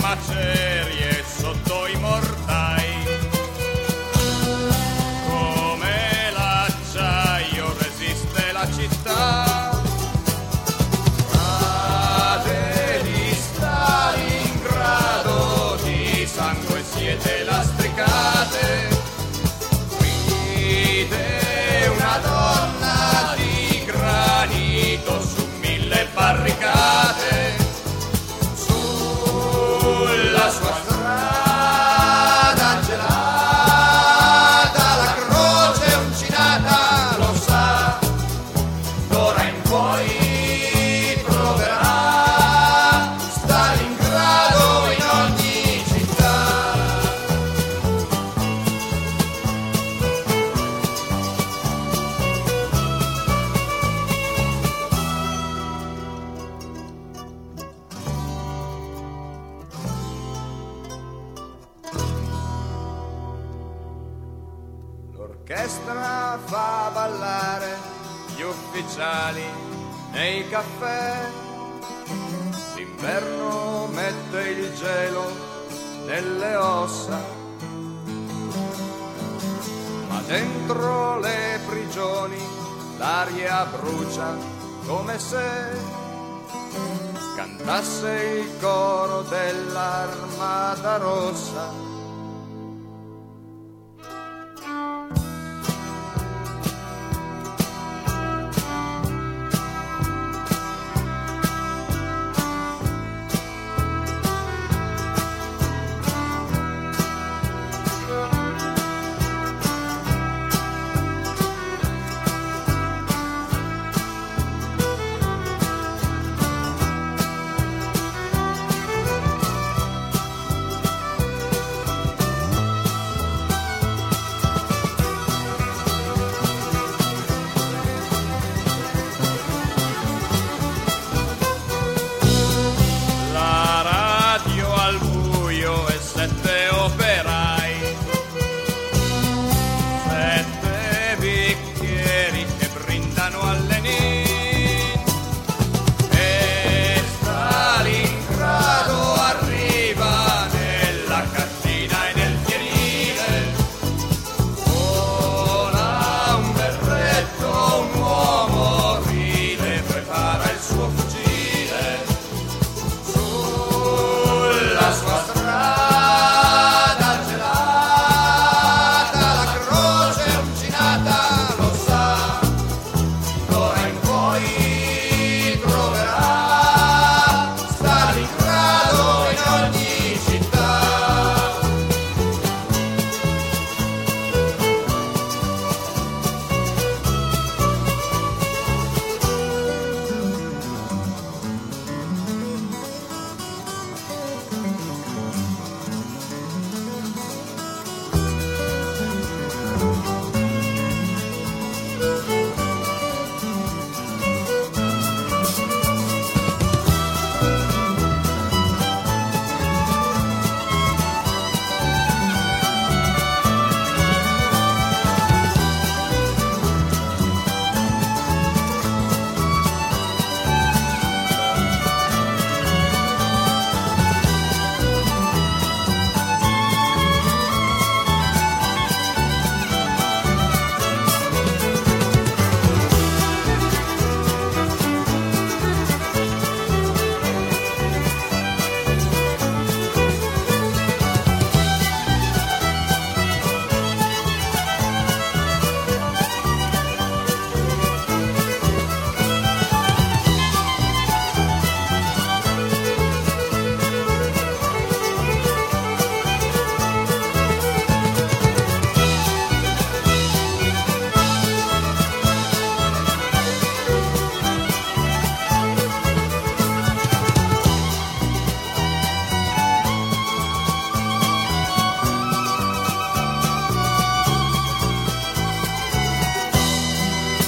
macerie sotto i mortai. Come l'acciaio resiste la città. Frate di Stalingrado, di sangue siete lastricate. Guide una donna di granito su 1000 barricate. Sulla sua strada gelata, la croce uncinata lo sa, d'ora in poi troverà Stalingrado in ogni città. L'orchestra fa ballare gli ufficiali nei caffè. L'inverno mette il gelo nelle ossa, ma dentro le prigioni l'aria brucia come se cantasse il coro dell'Armata Rossa.